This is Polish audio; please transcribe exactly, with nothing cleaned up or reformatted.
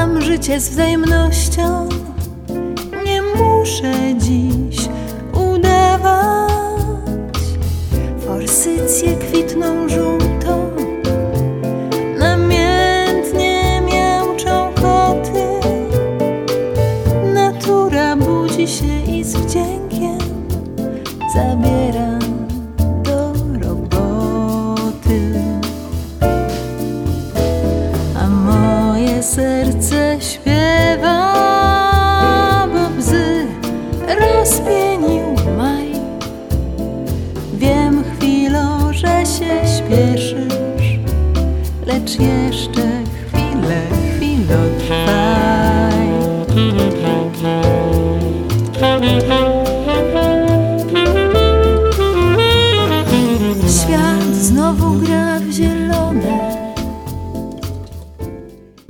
Kocham życie z wzajemnością, nie muszę dziś udawać. Forsycje kwitną żółto, namiętnie miauczą koty. Natura budzi się i z wdziękiem zabiera do roboty. A moje serce śpiewa, bo łzy rozpienił maj. Wiem, chwilo, że się śpieszysz, lecz jeszcze chwilę, chwilę